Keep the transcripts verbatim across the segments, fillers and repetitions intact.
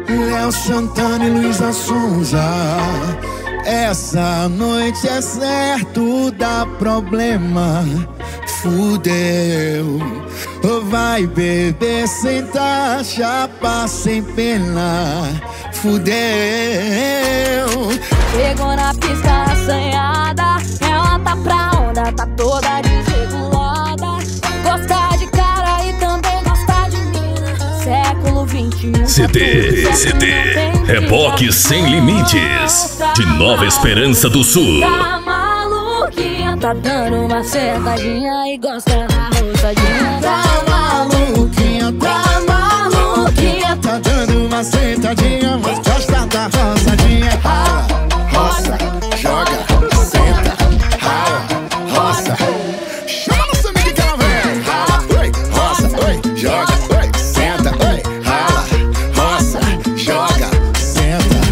Léo Santana e Luísa Sonza. Essa noite é certo dá problema. Fudeu. Vai beber sem taxa, chapa sem pena. Fudeu. Chegou na pista assanhada, ela tá pra onda, tá toda desregulada. Gosta de cara e também gosta de mina. Século vinte e um. C D, C D, Reboque Sem Limites, de Nova Esperança do Sul. Tá maluquinha, tá dando uma sentadinha e gosta da roçadinha. Tá maluquinha, tá maluquinha, tá dando uma sentadinha, mas gosta da roçadinha. Rala, roça, joga, senta, rala, roça. Chama no seu amigo que ela vem. Rala, oi, roça, oi, joga, oi, senta, oi, rala, roça, joga, senta.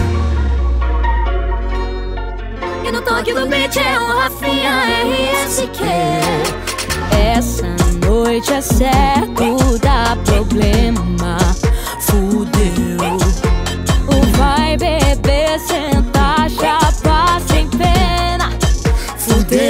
E no toque do beat é um Rafinha R S Q. Essa noite é certo dá problema. Fudeu. Vai beber, sentar, chapa sem pena. Fudeu.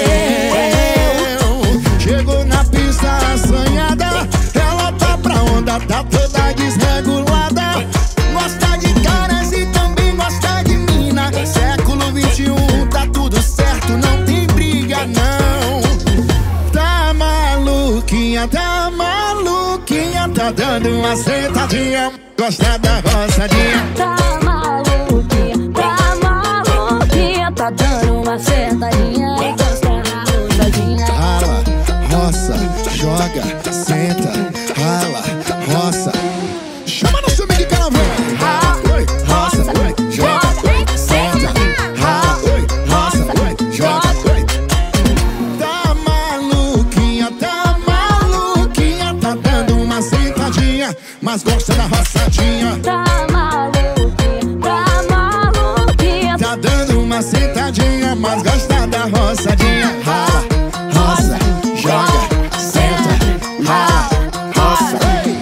Chegou na pista assanhada, ela tá pra onda, tá toda desregulada. Gosta de caras e também gosta de mina. Século vinte e um, tá tudo certo, não tem briga não. Tá maluquinha, tá maluquinha, tá dando uma sentadinha, gosta da roçadinha. Tá maluquinha, tá maluquinha, tá dando uma sentadinha e gosta da roçadinha. Rala, roça, joga, senta, rala, roça. Chama no seu amigo que ela vem. Rala, oi, roça, oi, joga, oi, senta. Rala, oi, roça, oi, joga, oi. Tá maluquinha, tá maluquinha, tá dando uma sentadinha, mas gosta da roçadinha. Tá maluquinha, tá maluquinha, Tá dando uma sentadinha, mas gosta da roçadinha. Rala, roça, joga, senta, rala, roça.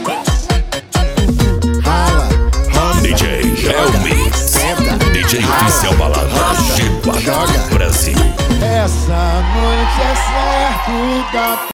Rala, roça, D J Helmi, senta, D J Oficial Balada, G quatro joga. Brasil. Essa noite é certo da